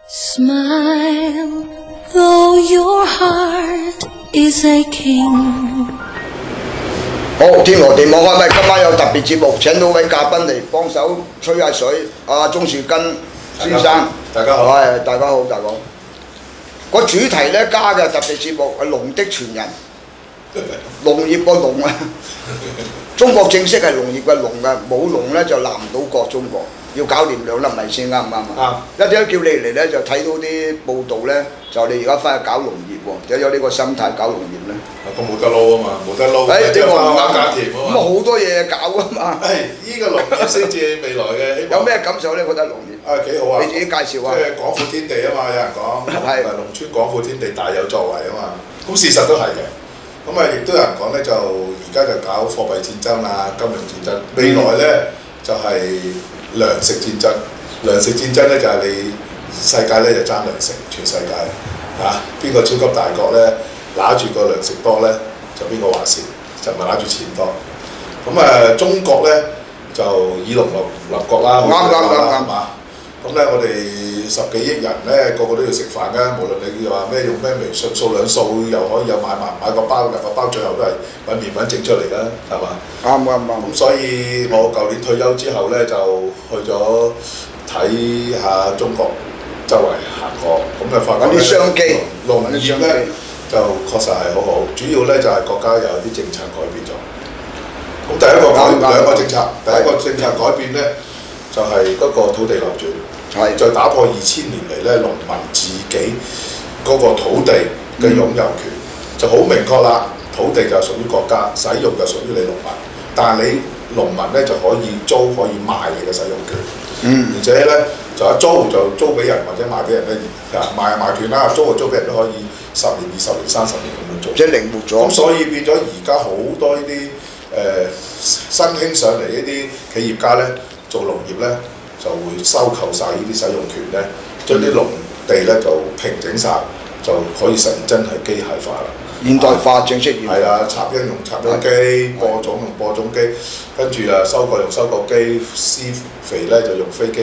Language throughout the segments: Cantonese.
Smile, though your heart is aching。 好，天羅地網啊！喂，今晚有特別節目，請到位嘉賓嚟幫手吹下水。阿鍾樹根先生， 大家好， 係大家好，大家好。個主題咧加嘅特別節目係龍的傳人，農業個龍啊！中國正式係農業嘅龍嘅，冇龍咧就立唔到國。中國要搞掂兩粒米先啱唔啱啊？一啲都叫你嚟咧，就睇到啲報道咧，就你而家翻去搞農業喎，有呢個心態搞農業咧。 咁冇得撈啊嘛，冇得撈，即係翻玩價田啊嘛。 咁好多嘢搞啊嘛。 依個農業先至未來嘅希望。 有咩感受咧？覺得農業？ 幾好啊！ 你自己介紹下。 即係廣闊天地啊嘛，有人講。 係。 農村廣闊天地大有作為啊嘛。咁事實都係嘅。咁啊，亦都有人講咧，就而家就搞貨幣戰爭啊、金融戰爭。未來咧就係糧食戰爭。糧食戰爭咧就係你世界咧就爭糧食，全世界嚇邊個超級大國咧揦住個糧食多咧，就邊個話事，就唔係揦住錢多。咁中國咧就以農立國啦，啱嘛？咁咧我哋10幾億人咧，個個都要食飯㗎。無論你話咩用咩微信掃兩掃，又可以有買個包，個包最後都係揾麵粉整出嚟㗎，係嘛？啱。咁所以我舊年退休之後咧，就去咗睇下中國周圍行過，咁發覺啲商機， 農業咧就確實係好好，主要咧就係國家有啲政策改變咗。咁第一個兩個政策，第一個政策改變咧就係嗰個土地流轉，就打破2000年嚟咧農民自己嗰個土地嘅擁有權，就好明確啦。土地就屬於國家，使用就屬於你農民，但係你農民咧就可以租可以賣你嘅使用權。而且咧就一租俾人或者賣俾人咧，賣斷啦，租俾人都可以10年、20年、30年咁樣做， 即係靈活咗。 咁所以變咗而家好多呢啲新興上嚟呢啲企業家咧做農業咧就會收購晒呢啲使用權咧，將啲農地咧就平整晒，就可以實現真係機械化啦。 現代化正式現代。 係啦，插秧用插秧機，播種用播種機，跟住收割用收割機，施肥咧就用飛機。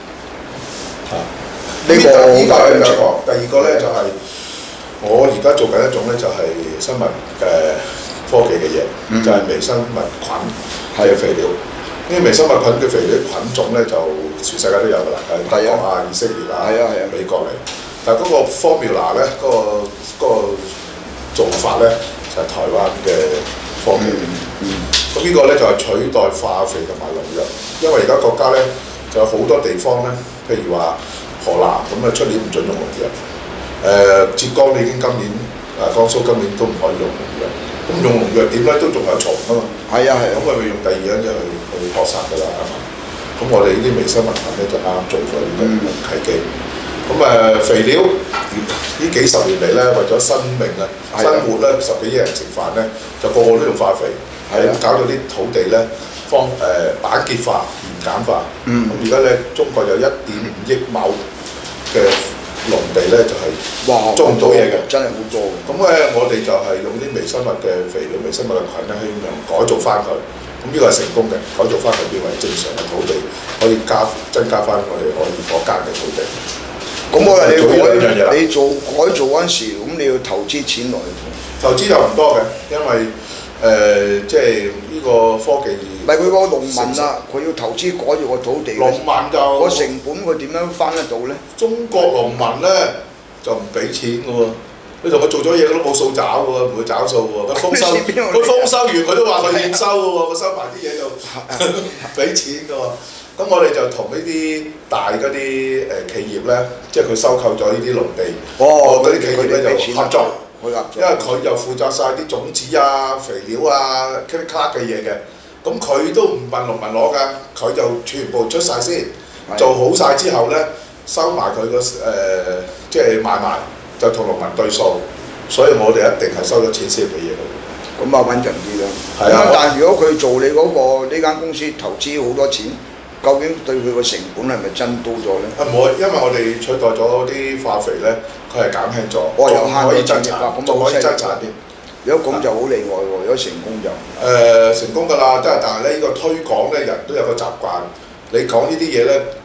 呢個係兩個，第二個咧就係我而家做緊一種咧就係生物科技嘅嘢，就係微生物菌嘅肥料。呢啲微生物菌嘅肥料菌種咧就全世界都有㗎啦，德國啊、以色列啊、美國嚟。但係嗰個 formula 咧，嗰個做法咧就係台灣嘅科技。咁呢個咧就係取代化肥同埋農藥，因為而家國家咧就有好多地方咧，譬如話河南咁出年唔準用農藥，浙江已經今年江蘇今年都唔可以用農藥。咁用農藥點咧都仲有蟲啊嘛。係。咁咪用第二樣嘢去撲殺㗎啦，係嘛？咁我哋呢啲微生物菌咧就啱做咗呢個契機。咁肥料呢幾十年嚟咧，為咗生命啊、生活咧，10幾億人食飯咧，就個個都用化肥，搞到啲土地咧板結化、鹽鹼化。咁而家咧，中國有1.5億畝嘅農地咧，就係種唔到嘢嘅， 真係好多。 咁我哋就係用啲微生物嘅肥料、微生物嘅菌咧，希望改造翻佢。咁呢個係成功嘅，改造翻佢變為正常嘅土地，可以增加翻我哋可以可耕嘅土地。 咁我話你做改造嗰陣時，咁你要投資錢落去。 投資就唔多嘅，因為即係呢個科技。 唔係佢個農民啦，佢要投資改造個土地。 農民就個成本佢點樣翻得到咧？ 中國農民咧就唔俾錢嘅喎，你同佢做咗嘢佢都冇數找嘅喎，唔會找數喎。佢豐收完佢都話佢驗收嘅喎，佢收埋啲嘢就俾錢嘅喎。咁我哋就同呢啲大嗰啲企業咧，即係佢收購咗呢啲農地，嗰啲企業咧就合作，因為佢又負責晒啲種子啊、肥料啊、卡嘅嘢嘅。咁佢都唔問農民攞㗎，佢就全部出晒先，做好晒之後咧，收埋佢個即係買賣，就同農民對數，所以我哋一定係收咗錢先俾嘢佢。 咁穩陣啲啦。係啊，但係如果佢做你嗰個呢間公司投資好多錢，究竟對佢個成本係咪增多咗咧？ 唔會，因為我哋取代咗啲化肥咧，佢係減輕咗， 又慳可以增產，仲可以增產添。 如果咁就好厲害喎！如果成功就成功㗎啦，但係咧呢個推廣咧，人都有個習慣。你講呢啲嘢咧，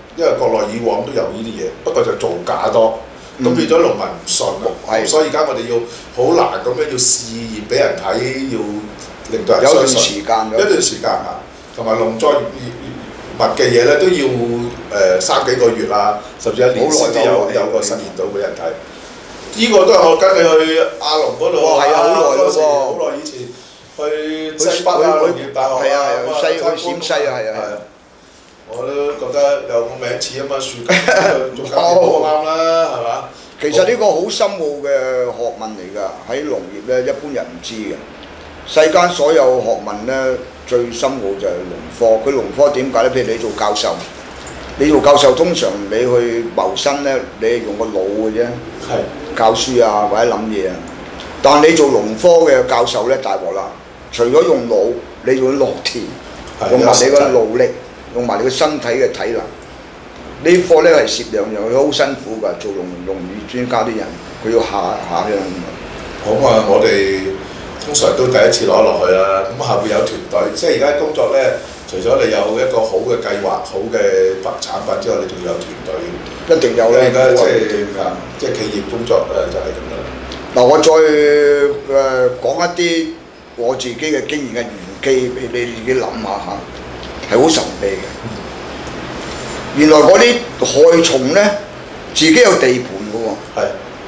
因為國內以往都有呢啲嘢，不過就造假多，咁變咗農民唔信啊。所以而家我哋要好難咁樣要試驗俾人睇，要令到人相信。一段時間嚇，同埋農作物嘅嘢咧都要3幾個月啦，甚至1年先至有個實驗到俾人睇。呢個都係我跟你去阿龍嗰度啊， 係啊，好耐咯喎， 好耐以前去西北啊，農業大學啊， 去陝西啊，係啊。 我都覺得有個名似啊嘛，樹根種間好啱啦，係嘛？ 其實呢個好深奧嘅學問嚟㗎，喺農業咧一般人唔知嘅。世間所有學問咧最深奧就係農科。佢農科點解咧？譬如你做教授，通常你去謀生咧，你係用個腦嘅啫，教書啊或者諗嘢啊。但你做農科嘅教授咧大鑊啦，除咗用腦，你仲要落田，用埋你個勞力。用埋你個身體嘅體能，呢科咧係攝兩樣，佢好辛苦㗎。做農業專家啲人，佢要下鄉。 好啊！我哋通常都第一次攞落去啦。咁下邊有團隊，即係而家工作咧，除咗你有一個好嘅計劃、好嘅產品之外，你仲要有團隊。 一定有啦。 而家即係企業工作就係咁樣。 嗱，我再講一啲我自己嘅經驗嘅玄機俾你自己諗下嚇。係好神秘嘅，原來嗰啲害蟲咧自己有地盤嘅喎，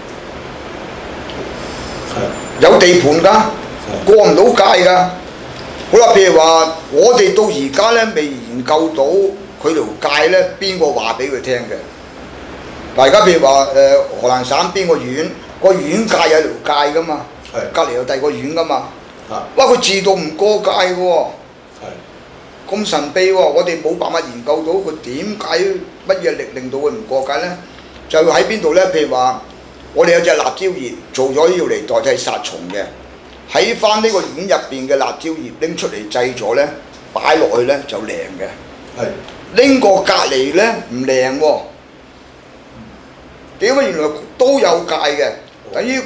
有地盤㗎，過唔到界㗎。好啦，譬如話，我哋到而家咧未研究到佢條界咧，邊個話俾佢聽嘅？嗱，而家譬如話河南省邊個縣，個縣界有條界㗎嘛，隔離有第二個縣㗎嘛，哇！佢自動唔過界嘅喎。咁神秘喎，我哋冇辦法研究到佢點解乜嘢力令到佢唔過界呢？就喺邊度呢？譬如話，我哋有隻辣椒葉做咗要嚟代替殺蟲嘅，喺翻呢個縣入邊嘅辣椒葉拎出嚟製咗呢，擺落去呢就靚嘅。拎過隔離呢唔靚喎，點解原來都有界嘅？等於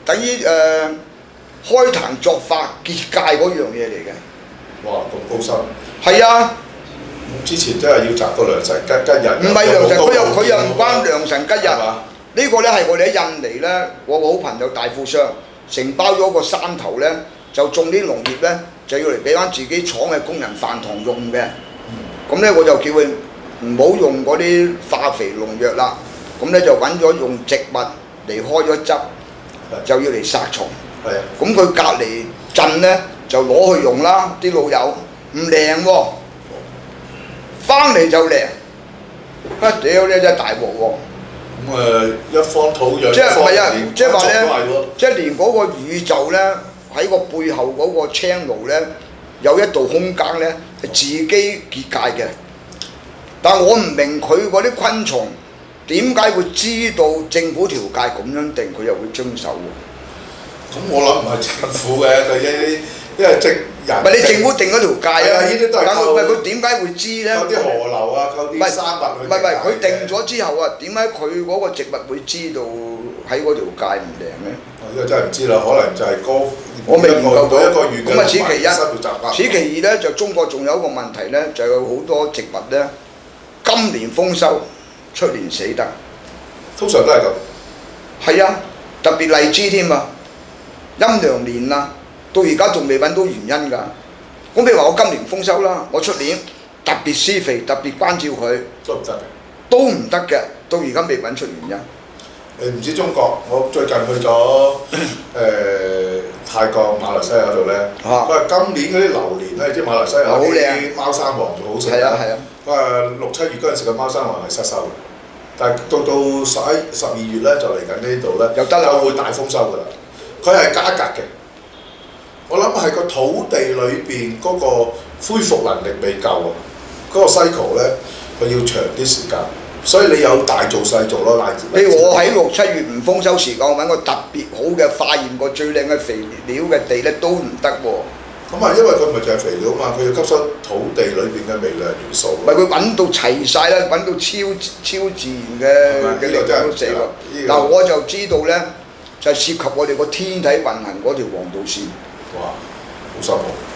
開壇作法結界嗰樣嘢嚟嘅。 哇！咁高深。 係啊！ 之前真係要摘個良辰吉日。唔係良辰，佢又唔關良辰吉日。呢個咧係我哋喺印尼咧，我個好朋友大富商承包咗個山頭咧，就種啲農業咧，就要嚟俾翻自己廠嘅工人飯堂用嘅。咁咧我就叫佢唔好用嗰啲化肥農藥啦，咁咧就揾咗用植物嚟開咗汁，就要嚟殺蟲。咁佢隔離鎮咧就攞去用啦，啲老友。唔靚喎，翻嚟就靚，屌你真係大鑊喎！ 咁一方土壤， 即係唔係啊？即係話咧，即係連嗰個宇宙咧，喺個背後嗰個 channel 咧，有一度空間咧係自己結界嘅。但我唔明佢嗰啲昆蟲點解會知道政府條界咁樣定，佢又會遵守喎？ 咁我諗唔係政府嘅，佢因為人唔係你政府定嗰條界啊！ 呢啲都係靠佢點解會知咧？ 靠啲河流啊，靠啲山脈去。 唔係佢定咗之後啊，點解佢嗰個植物會知道喺嗰條界唔靚咧？ 呢個真係唔知啦，可能就係我未研究到一個月嘅咁啊，此其一。 生活習慣。 此其二咧，就中國仲有一個問題咧，就有好多植物咧，今年豐收，出年死得。 通常都係咁。 係啊，特別荔枝添啊，陰陽年啊。到而家仲未揾到原因㗎。咁譬如話我今年豐收啦，我出年特別施肥，特別關照佢，都唔得嘅。到而家未揾出原因。 你唔知中國，我最近去咗泰國、馬來西亞嗰度咧，佢話今年嗰啲榴蓮咧，即係馬來西亞啲貓山王仲好食。係啊係啊。佢話6、7月嗰陣時嘅貓山王係失收嘅，但係到12月咧就嚟緊呢度咧，就會大豐收㗎啦。佢係加格嘅。我諗係個土地裏邊嗰個恢復能力未夠啊！嗰個 cycle 咧，佢要長啲時間，所以你有大做細做咯， 譬如我喺6、7月唔豐收時間，我揾個特別好嘅化驗過最靚嘅肥料嘅地咧，都唔得喎。 咁啊，因為佢咪就係肥料嘛，佢要吸收土地裏邊嘅微量元素。 唔係佢揾到齊晒啦，揾到超自然嘅力量都死喎。嗱，我就知道咧，就係涉及我哋個天體運行嗰條黃道線。 哇！好深奧。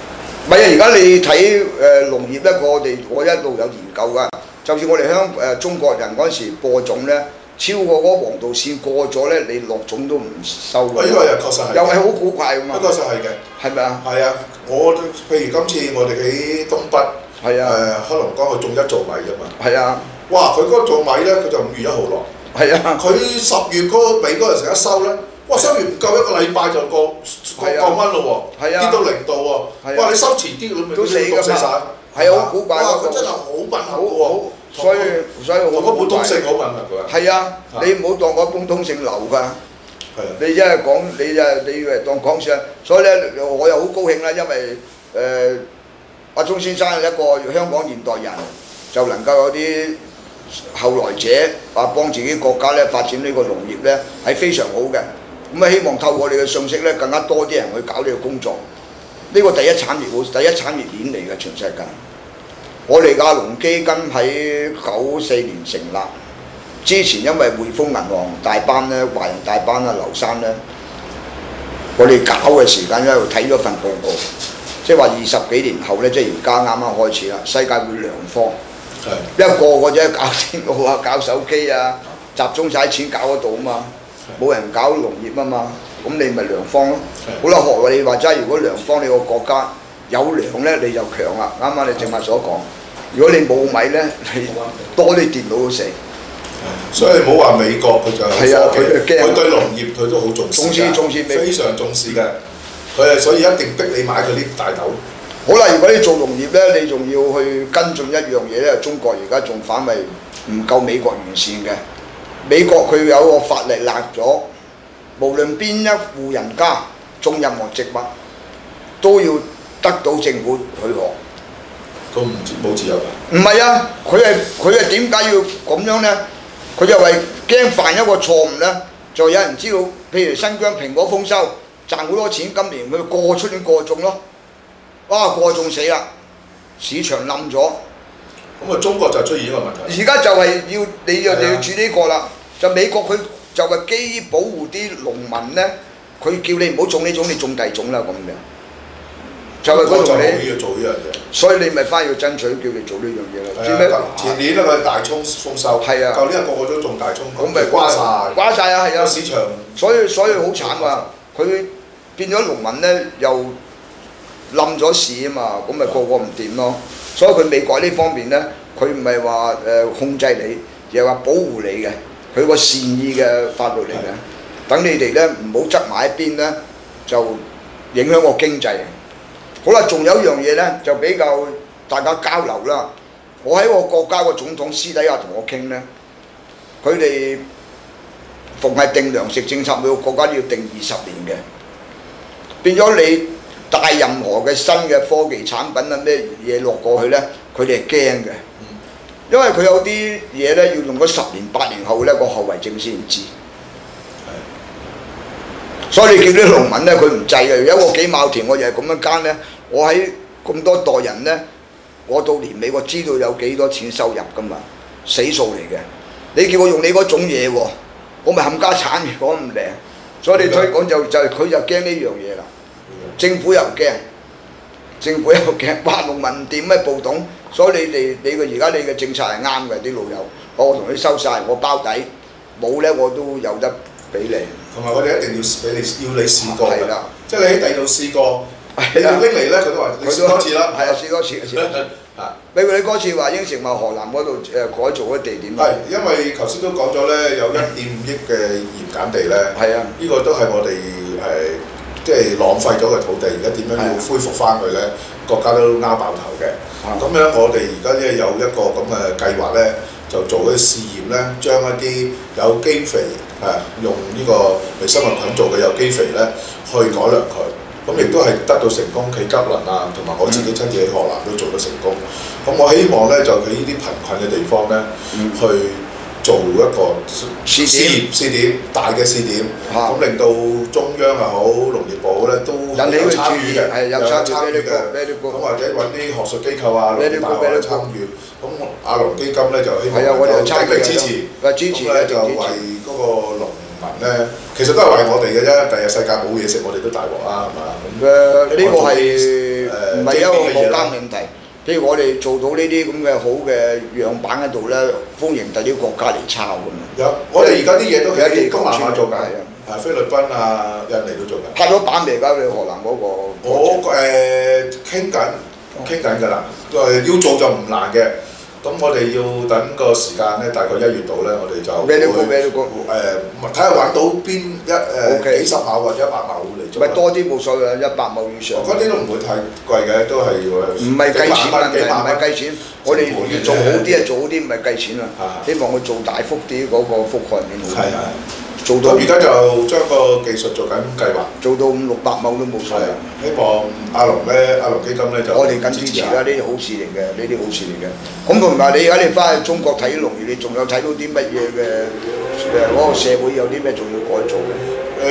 唔係啊！而家你睇農業咧，我一路有研究㗎。就算我哋中國人嗰陣時播種咧，超過嗰個黃道線過咗咧，你落種都唔收㗎。 呢個又確實係， 又係好古怪㗎嘛。 呢個確實係嘅， 係咪啊？ 係啊，譬如今次我哋喺東北， 係啊， 黑龍江佢種1造米㗎嘛。 係啊。 哇！佢嗰個造米咧，佢就5月1號落。 係啊。 佢10月嗰尾嗰陣時一收咧。哇！收完唔夠1個禮拜就過溫咯喎，跌到0度喎。哇！你收遲啲，你咪都死㗎嘛。係啊，好古怪。 哇！佢真係好敏感嘅喎。 所以同嗰本通勝好吻合㗎。 係啊，你唔好當嗰本通勝流㗎。係啊。你真係講你以為當講笑，所以咧我又好高興啦，因為阿鐘先生係一個香港現代人，就能夠有啲後來者幫自己國家咧發展呢個農業咧係非常好嘅。咁啊，希望透過你嘅信息咧，更加多啲人去搞呢個工作。呢個第一產業鏈嚟嘅全世界。我哋亞龍基金喺94年成立，之前因為匯豐銀行大班咧、華人大班啊、劉生咧，我哋搞嘅時間咧，睇咗份報告，即係話20幾年後咧，即係而家啱啱開始啦，世界會糧荒。係。一個啫搞電腦啊、搞手機啊，集中晒錢搞得到啊嘛。冇人搞農業啊嘛，咁你咪糧荒咯。好啦，學你話齋，如果糧荒，你個國家有糧咧，你就強啦。啱啱你正話所講，如果你冇米咧，你多啲電腦都死。 所以唔好話美國佢就係啊，佢對農業佢都好重視， 重視非常重視嘅。佢係所以一定逼你買佢啲大豆。 好啦，如果你做農業咧，你仲要去跟進一樣嘢咧，中國而家仲反為唔夠美國完善嘅。美國佢有個法例立咗，無論邊一戶人家種任何植物，都要得到政府許可。 咁冇自由㗎？ 唔係啊，佢係點解要咁樣呢？佢就為驚犯一個錯誤呢，就有人知道，譬如新疆蘋果豐收賺好多錢，今年佢出年過種咯，哇過種死啦，市場冧咗。 咁啊，中國就出現呢個問題。 而家就係你要處呢個啦，就美國佢就係基於保護啲農民咧，佢叫你唔好種呢種，你種第二種啦咁樣。就係嗰度你要做呢樣嘢。 所以你咪翻去要爭取，叫你做呢樣嘢啦。知咩？ 前年咧佢大葱豐收， 係啊， 舊年個個都種大葱， 咁咪瓜晒啊，係啊。 市場所以好慘啊！佢變咗農民咧又冧咗市啊嘛，咁咪個唔掂咯。所以佢美國呢方面咧，佢唔係話控制你，而係話保護你嘅，佢個善意嘅法律嚟嘅。等你哋咧唔好側埋一邊咧，就影響個經濟。好啦，仲有一樣嘢咧，就比較大家交流啦。我喺我國家個總統私底下同我傾咧，佢哋逢係定糧食政策，每個國家都要定20年嘅，變咗你帶任何嘅新嘅科技產品啊咩嘢落過去咧，佢哋係驚嘅，因為佢有啲嘢咧要用咗10年8年後咧個後遺症先知。所以你見啲農民咧，佢唔制嘅。有一個幾畝田，我又係咁樣耕咧。我喺咁多代人咧，我到年尾我知道有幾多錢收入噶嘛，死數嚟嘅。你叫我用你嗰種嘢喎，我咪冚家產，講唔靈。所以你推廣就係佢就驚呢樣嘢啦。政府又驚，哇農民唔掂咩暴動。所以你而家你嘅政策係啱嘅，啲老友，我同你收晒，我包底，冇咧我都有得俾你。 同埋我哋一定要你試過嘅，即係你喺第二度試過，你拎嚟咧佢都話你試多次啦。 係啊，試多次。譬如你嗰次話應承話河南嗰度改造嗰啲地點。 係，因為頭先都講咗咧，有1.5億嘅鹽鹼地咧。係啊。呢個都係我哋即係浪費咗嘅土地，而家點樣要恢復翻佢咧？國家都拗爆頭嘅。咁樣我哋而家咧有一個咁嘅計劃咧，就做嗰啲試驗咧，將一啲有機肥用呢個微生物菌做嘅有機肥咧，去改良佢。咁亦都係得到成功，喺吉林啊，同埋我自己親自喺河南都做得成功。咁我希望咧就喺呢啲貧困嘅地方咧，去做一個試點，大嘅試點，咁令到中央又好，農業部咧都有參與嘅，有參與嘅。咁或者揾啲學術機構啊、農大學參與。咁亞龍基金咧就希望能夠鼎力支持，咁咧就為嗰個農民咧，其實都係為我哋嘅啫。第日世界冇嘢食，我哋都大鑊啦，係嘛？ 呢個係唔係一個國家問題。譬如我哋做到呢啲咁嘅好嘅樣板喺度咧，歡迎第啲國家嚟抄咁啊！ 有，我哋而家啲嘢都喺地東南亞做緊， 係啊， 菲律賓啊、印尼都做緊。 拍咗版未㗎？你河南嗰個？ 我傾緊㗎啦，要做就唔難嘅。咁我哋要等個時間咧，大概1月度咧，我哋就咩都講睇下揾到邊幾十畝或者100畝嚟做。 咪多啲冇所謂，100畝以上。 嗰啲都唔會太貴嘅，都係唔係計錢問題，唔係計錢。我哋越做好啲啊，做好啲唔係計錢啊。希望佢做大幅啲嗰個覆蓋面好啲。做到而家就將個技術做緊計劃， 做到500-600畝都冇所謂。 希望阿龍基金咧就我哋緊支持啦，呢啲好事嚟嘅，呢啲好事嚟嘅。咁同埋你而家你翻去中國睇農業，你仲有睇到啲乜嘢嘅嗰個社會有啲咩仲要改造嘅？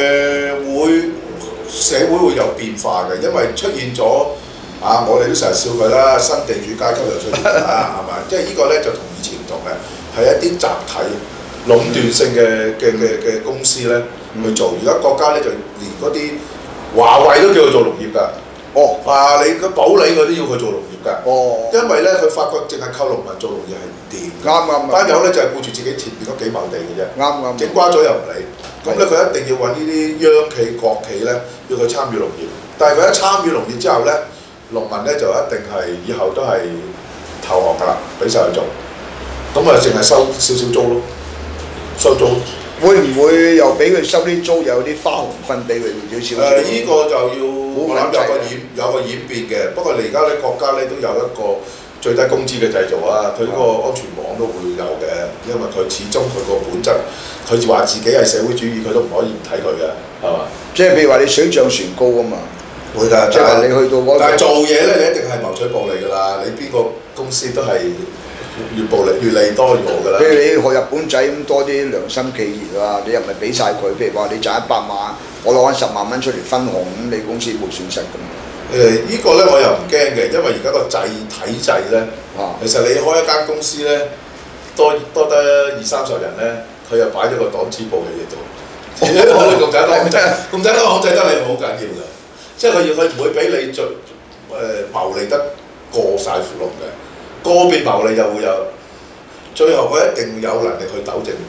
社會會有變化嘅，因為出現咗我哋都成日笑佢啦，新地主階級又出現啦，係咪？即係呢個咧就同以前唔同嘅，係一啲集體壟斷性嘅公司咧去做。而家國家咧就連嗰啲華為都叫佢做農業㗎。你個保理佢都要佢做農業㗎。因為咧佢發覺淨係靠農民做農業係唔掂。啱。班友咧就係顧住自己前邊嗰幾畝地嘅啫。啱。整瓜咗又唔理。咁咧佢一定要揾呢啲央企、國企咧要佢參與農業。但係佢一參與農業之後咧，農民咧就一定係以後都係投降㗎啦，俾晒佢做。咁啊，淨係收少少租咯。收租會唔會又俾佢收啲租，又有啲花紅分俾佢少少？ 呢個就要我諗有個演變嘅。不過你而家咧國家咧都有一個最低工資嘅製造啊，佢嗰個安全網都會有嘅，因為佢始終佢個本質，佢話自己係社會主義，佢都唔可以唔睇佢嘅，係嘛？ 即係譬如話你水漲船高啊嘛， 會㗎。 即係你去到嗰個， 但係做嘢咧，你一定係謀取暴利㗎啦。你邊個公司都係。越暴利越利多越好㗎啦。譬如你學日本仔咁多啲良心企業啊，你又唔係俾晒佢，譬如話你賺100萬，我攞緊10萬蚊出嚟分紅，咁你公司冇損失咁。 呢個咧我又唔驚嘅，因為而家個體制咧，其實你開一間公司咧，多得20-30人咧，佢又擺咗個黨支部喺你度，咁簡單控制得你好緊要㗎。即係佢唔會俾你牟利得過晒符龍嘅。個別牟利就會有，最後佢一定有能力去糾正。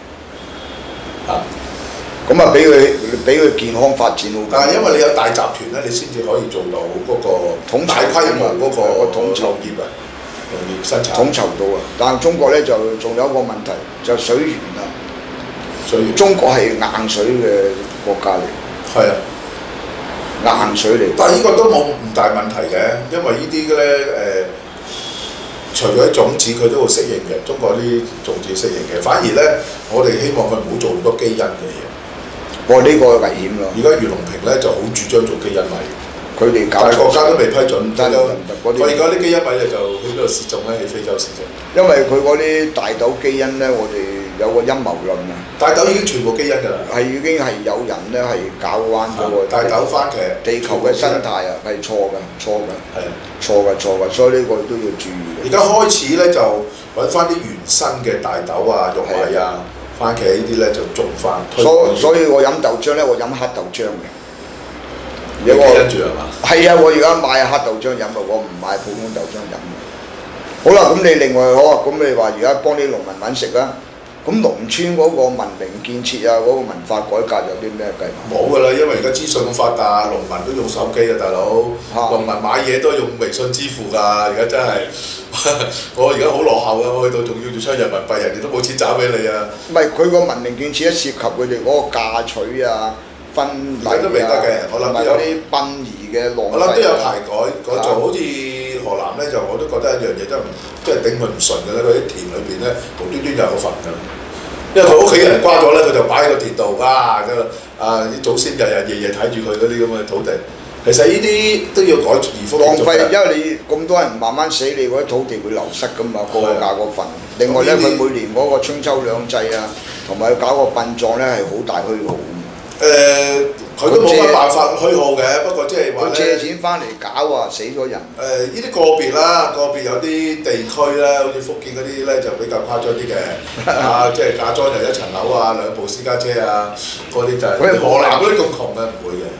咁啊，俾佢健康發展好。 但係因為你有大集團咧，你先至可以做到嗰個大規模嗰個統籌業啊，農業生產。 統籌到啊！但係中國咧就仲有一個問題，就水源啦。 水源。中國係硬水嘅國家嚟。係啊。硬水嚟。 但係呢個都冇唔大問題嘅，因為呢啲咧除咗種子佢都會適應嘅，中國啲種子適應嘅，反而咧我哋希望佢唔好做咁多基因嘅嘢。呢個危險咯。而家袁隆平咧就好主張做基因米，佢哋但係國家都未批准，所以而家啲基因米咧就去邊度試種咧？喺非洲試種。因為佢嗰啲大豆基因咧，我哋有個陰謀論啊。大豆已經全部基因㗎啦。係已經係有人咧係搞彎咗個大豆番茄。地球嘅生態啊係錯㗎。係啊。錯㗎，所以呢個都要注意嘅。而家開始咧就揾翻啲原生嘅大豆啊、玉米啊、番茄呢啲咧就種翻。所以我飲豆漿咧，我飲黑豆漿嘅。你跟住係嘛？係啊，我而家買黑豆漿飲啊，我唔買普通豆漿飲。好啦，咁你另外咁你話而家幫啲農民揾食啦。咁農村嗰個文明建設啊，嗰個文化改革有啲咩計劃？冇㗎啦，因為而家資訊咁發達，農民都用手機啊，大佬。農民買嘢都用微信支付㗎，而家真係我而家好落後㗎，我去到仲要出人民幣，人哋都冇錢找俾你啊！唔係佢個文明建設一涉及佢哋嗰個嫁娶啊、婚禮啊，都未得嘅，我諗有啲殯儀嘅浪費。我諗都有排改造，好似河南咧就我都覺得一樣嘢真係頂佢唔順㗎啦，佢啲田裏邊咧無端端有個墳㗎。因為佢屋企人瓜咗咧，佢就擺喺個田度啲祖先日夜睇住佢嗰啲咁嘅土地。其實呢啲都要改而復浪費，因為你咁多人慢慢死，你嗰啲土地會流失㗎嘛，個嫁個墳。另外咧，佢每年嗰個春秋兩祭啊，同埋搞個殯葬咧係好大虛耗。佢都冇乜辦法虛耗嘅，不過即係話咧，借錢翻嚟搞啊，死咗人。呢啲個別啦，個別有啲地區啦，好似福建嗰啲咧就比較誇張啲嘅，即係嫁妝就1層樓啊，2部私家車啊，嗰啲就係。河南嗰啲咁窮嘅唔會嘅。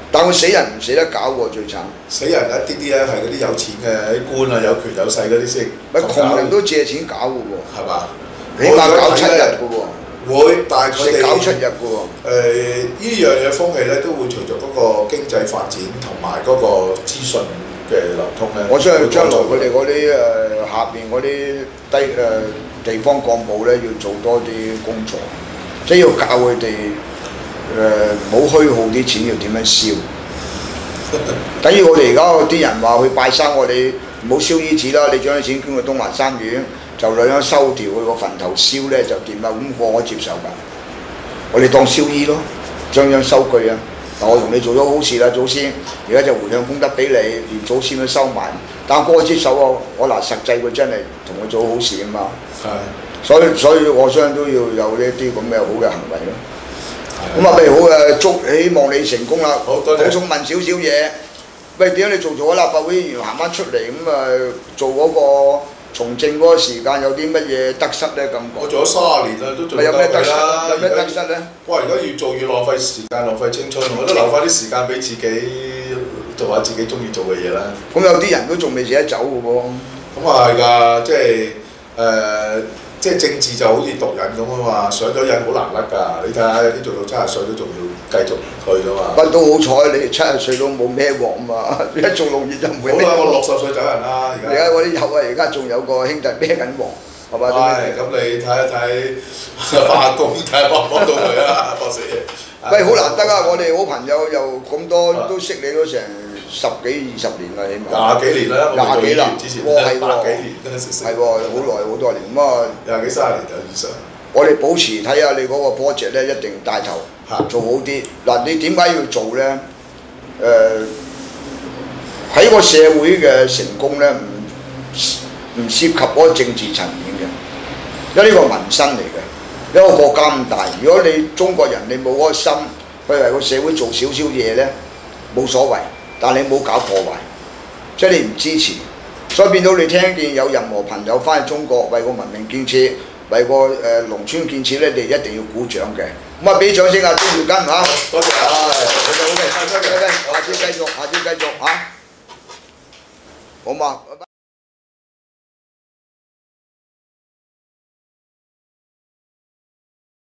但佢死人唔死得搞喎，最慘。 死人一啲啲咧係嗰啲有錢嘅啲官啊，有權有勢嗰啲先。 咪窮人都借錢搞嘅喎， 係嘛？ 起碼搞7日嘅喎。 會，但係佢哋搞7日嘅喎。 呢樣嘢風氣咧，都會隨着嗰個經濟發展同埋嗰個資訊嘅流通咧。 我相信將來佢哋嗰啲下邊嗰啲地方幹部咧，要做多啲工作，即係要教佢哋冇虛耗啲錢要點樣燒。等於我哋而家啲人話去拜山，我哋唔好燒衣紙啦，你將啲錢捐去東華三院，就兩樣收掉佢個墳頭燒咧就掂啦，咁我接受㗎。我哋當燒衣咯，將收據啊！嗱，我同你做咗好事啦，祖先，而家就回向功德俾你，連祖先都收埋。但係我接受喎，我嗱實際佢真係同佢做好事啊嘛。係。所以我相信都要有呢啲咁嘅好嘅行為咯。咁啊，譬如好嘅，希望你成功啦。好，多謝。我想問少少嘢，喂，點解你做咗立法會議員行翻出嚟咁啊？做嗰個從政嗰個時間有啲乜嘢得失咧？咁我做咗30年啦，都做得有咩得失？ 啦。 有咩得失咧？ 哇！而家越做越浪費時間，浪費青春，我都留翻啲時間俾自己做下自己中意做嘅嘢啦。 咁有啲人都仲未捨得走嘅喎。 咁啊係㗎，即係政治就好似毒癮咁啊嘛，上咗癮好難甩㗎。你睇下有啲做到70歲都仲要繼續去㗎嘛。不過都好彩，你70歲都冇咩鑊嘛，一做農業就唔會。好啦， 我60歲走人啦，而家。 而家我啲有啊，而家仲有個兄弟孭緊鑊，係嘛？ 係，咁你睇一睇化工，睇下幫唔幫到佢啊，博士。 喂，好難得啊！我哋好朋友又咁多，都識你都成10幾20年啦，起碼。 20幾年啦，20幾年之前。 係喎。 8幾年嗰陣時識。係喎，好耐好多年咁啊。 20幾30年就以上。 我哋保持睇下你嗰個 project 咧，一定帶頭做好啲。嗱，你點解要做咧？喺個社會嘅成功咧，唔涉及嗰個政治層面嘅，因為呢個民生嚟嘅。一個國家咁大，如果你中國人你冇嗰個心去為個社會做少少嘢咧，冇所謂。但你冇搞破壞，即係你唔支持，所以變到你聽見有任何朋友翻去中國為個文明建設，為個農村建設咧，你一定要鼓掌嘅。咁啊，俾掌聲啊，鍾耀根嚇！多謝啊，好嘅，下次繼續嚇，好嘛？拜拜。